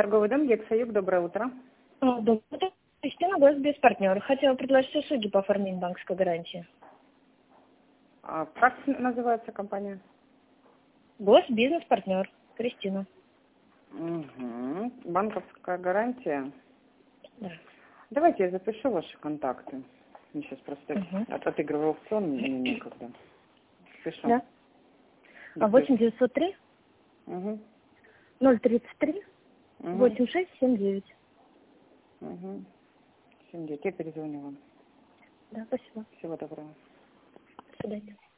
Торговый дом Гексаюг, доброе утро. Доброе утро. Кристина, Госбезпартнер. Хотела предложить услуги по оформлению банковской гарантии. Как называется компания? Госбизнес-партнер. Кристина. Угу. Банковская гарантия. Да. Давайте я запишу ваши контакты. Мне сейчас просто отыгрываю аукцион, мне некогда. Пишу. Да. 8903 Угу. 033 Угу. 8679. Угу. 79. Я перезвоню вам. Да, спасибо. Всего доброго. До свидания.